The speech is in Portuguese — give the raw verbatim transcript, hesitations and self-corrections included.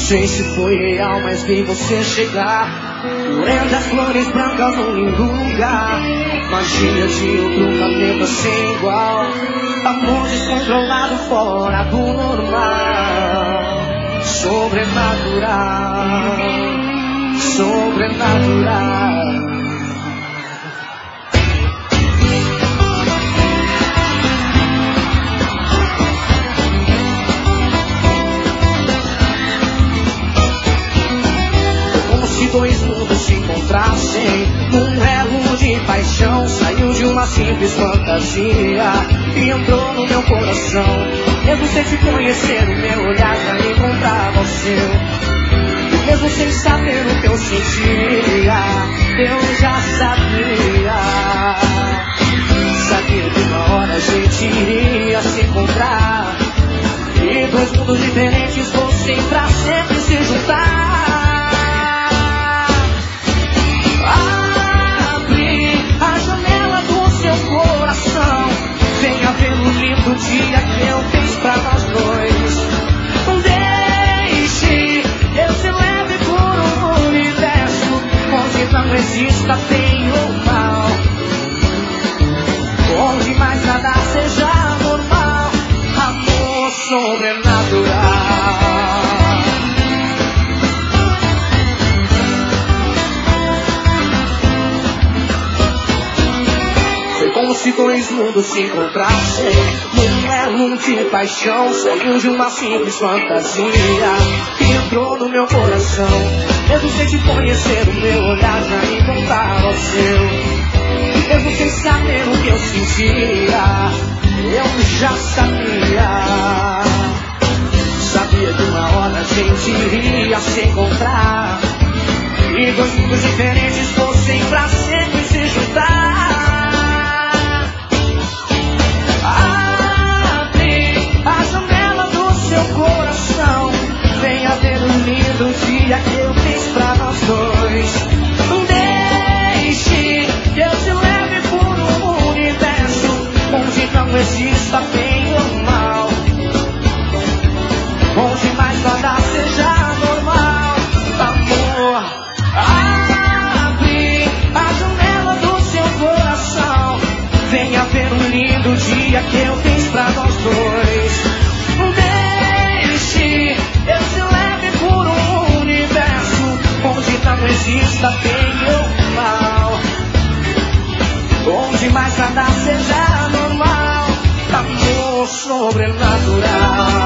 sei se foi real, mas vi você chegar por entre as flores brancas num lindo lugar. Magia de outro planeta sem igual, amor descontrolado fora do normal. Sobrenatural, sobrenatural. Se dois mundos se encontrassem num elo de paixão, saiu de uma simples fantasia e entrou no meu coração. Mesmo sem te conhecer, o meu olhar já encontrava o seu. Mesmo sem saber o que eu sentia, eu já sabia. Sabia que uma hora a gente iria se encontrar e dois mundos diferentes fossem pra sempre se juntar. Venha ver o lindo dia que eu fiz pra nós dois. Deixe eu te leve por um universo onde não exista bem ou mal, onde mais nada seja normal. Amor sobrenatural. Como se dois mundos se encontrassem num elo de paixão, saiu de uma simples fantasia que entrou no meu coração. Mesmo sem te conhecer, o meu olhar já encontrava o seu. Mesmo sem saber o que eu sentia, eu já sabia. Sabia que uma hora a gente iria se encontrar e dois mundos diferentes fossem pra sempre se juntar. Venha ver o lindo dia que eu fiz pra nós dois. Deixe que eu te leve por um universo onde não exista bem ou mal, onde mais nada seja normal. Amor, abre a janela do seu coração. Venha ver o lindo dia que eu fiz pra nós dois. Eu te leve por um universo onde não exista bem ou mal, onde mais nada seja normal. Amor sobrenatural.